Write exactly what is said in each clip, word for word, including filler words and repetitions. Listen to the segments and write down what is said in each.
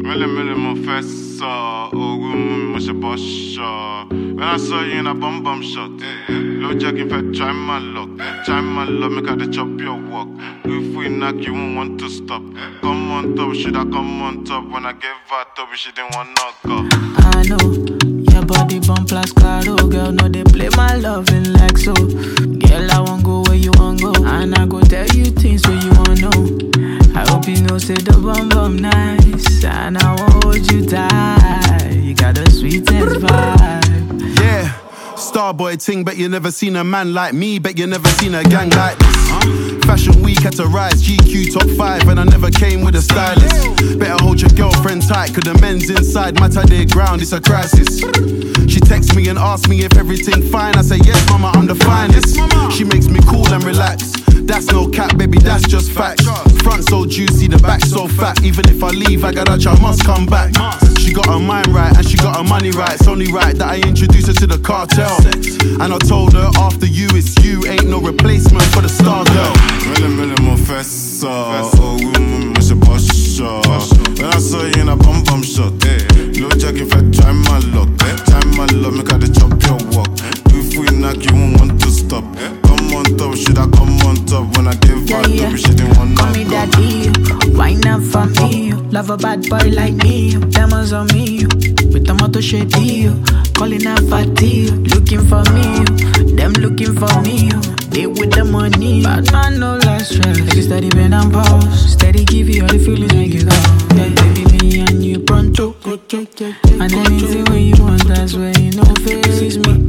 Mille mille mon fessa, oh room mo she bosha. When I saw you in a bum bum shot, low jacking fat try my luck, try my luck, make her the chop your walk. If we knock, you won't want to stop. Come on top, should I come on top? When I gave her top, she didn't want knock up. I know your body bump like claro, girl. No, they play my loving like so. Girl, I won't go where you won't go, and I go tell you things where you won't know. I hope you know, say the bum bum nice, and I won't hold you tight. You got the sweetest vibe. Yeah, Starboy ting, bet you never seen a man like me. Bet you never seen a gang like this. Huh? Fashion week had to rise, G Q top five, and I never came with a stylist. Better hold your girlfriend tight, cause the men's inside matter their ground, it's a crisis. She texts me and asks me if everything fine. I say yes, mama, I'm the finest. She makes me cool and relax. That's no cap, baby, that's just facts. Front so juicy, the back so fat. Even if I leave, I got a child, must come back. She got her mind right and she got her money right. It's only right that I introduce her to the cartel. And I told her after you, it's you. Ain't no replacement for the star girl. Mille mille mon fessa, oh room mo she bosha. When I saw you in a bum bum shot, low jacking fat try my luck, try my luck, make her the chop your walk. If we knock, you won't want to stop. Come on top, should I come on top? When I give her Yeah, yeah. top, she didn't want Call knock me up. daddy, wine up for me. Love a bad boy like me, diamonds on me. With the motor shady, calling out fatty. Looking for me, them looking for me. They with the money, bad man no less stress. Make you steady bend and pause, steady give you all the feelings make you go. Yeah, baby, me and you pronto. And anything when you want, that's where you know face me.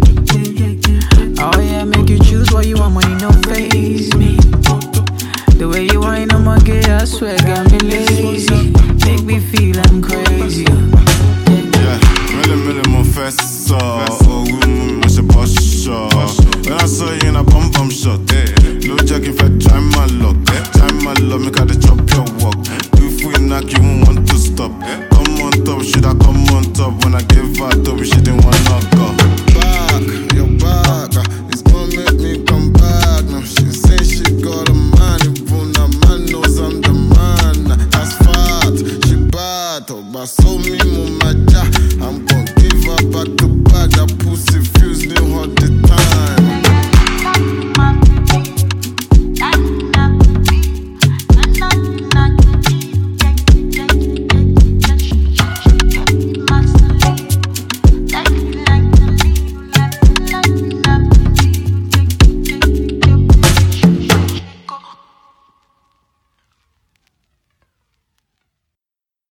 Oh yeah, make you choose what you want, money no face me. The way you whine, I'ma get, I swear, got me lazy. Make me feel I'm crazy. Yeah, mille mille mon fessa, oh room mo she bosha. When I saw you in a bum bum shot, low jacking fat try my luck, try my luck, make her the chop your walk. If we knock, you won't want to stop. Come on top, should I come on top? When I give her top, she didn't want knock up. Back, you're back. It's gonna make me come back. Now she say she got a man, even a man knows I'm the man. That's fat, she bad, oh, but so me, mama.